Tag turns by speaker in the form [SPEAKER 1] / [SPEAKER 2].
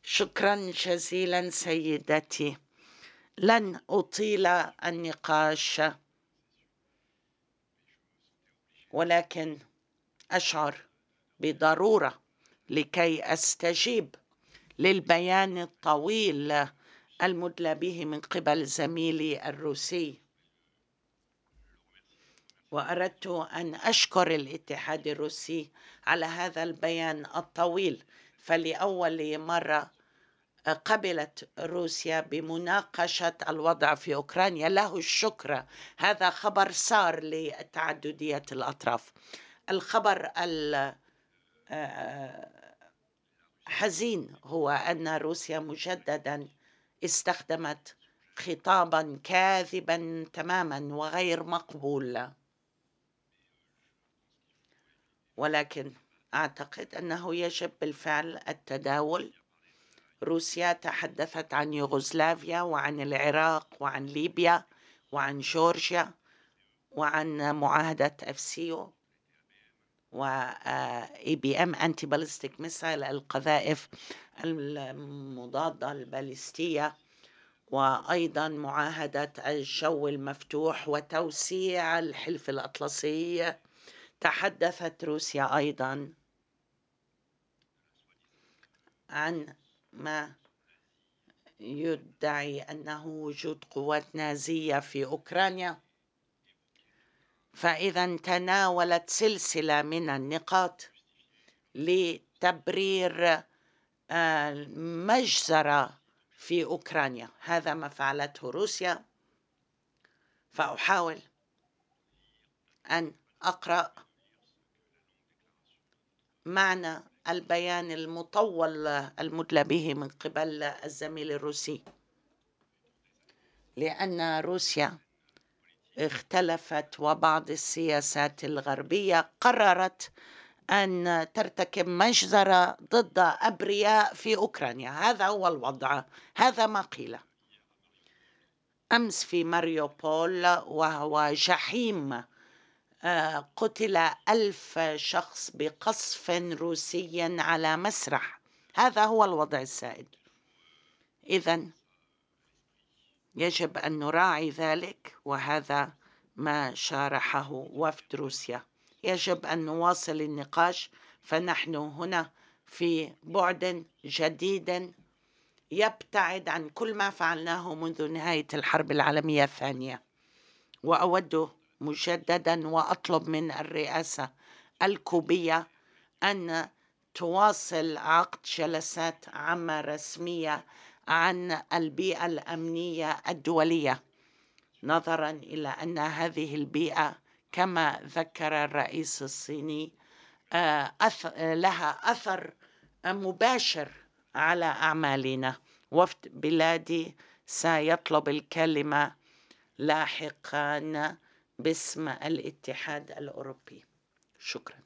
[SPEAKER 1] شكرا جزيلا سيدتي. لن أطيل النقاش، ولكن أشعر بضرورة لكي أستجيب للبيان الطويل المدلى به من قبل زميلي الروسي، وأردت أن أشكر الاتحاد الروسي على هذا البيان الطويل. فلأول مرة قبلت روسيا بمناقشة الوضع في أوكرانيا، له الشكر. هذا خبر سار لتعددية الأطراف. الخبر الحزين هو أن روسيا مجددا استخدمت خطابا كاذبا تماما وغير مقبول، ولكن أعتقد أنه يجب بالفعل التداول. روسيا تحدثت عن يوغوسلافيا وعن العراق وعن ليبيا وعن جورجيا وعن معاهدة أفسيو وABM أنتي باليستيك ميسايل، القذائف المضادة الباليستية، وأيضا معاهدة الجو المفتوح وتوسيع الحلف الأطلسي. تحدثت روسيا أيضا عن ما يدعي أنه وجود قوات نازية في أوكرانيا. فإذا تناولت سلسلة من النقاط لتبرير المجزرة في أوكرانيا. هذا ما فعلته روسيا. فأحاول أن أقرأ معنى البيان المطول المدلى به من قبل الزميل الروسي، لأن روسيا اختلفت وبعض السياسات الغربية قررت أن ترتكب مجزرة ضد أبرياء في أوكرانيا. هذا هو الوضع، هذا ما قيل أمس في ماريوبول، وهو جحيم. قتل 1000 شخص بقصف روسي على مسرح. هذا هو الوضع السائد. إذن يجب أن نراعي ذلك، وهذا ما شارحه وفد روسيا. يجب أن نواصل النقاش، فنحن هنا في بعد جديد يبتعد عن كل ما فعلناه منذ نهاية الحرب العالمية الثانية. وأود مجددا وأطلب من الرئاسة الكوبية أن تواصل عقد جلسات عامة رسمية عن البيئة الأمنية الدولية، نظرا إلى أن هذه البيئة كما ذكر الرئيس الصيني لها أثر مباشر على أعمالنا. وفد بلادي سيطلب الكلمة لاحقا باسم الاتحاد الأوروبي. شكرا.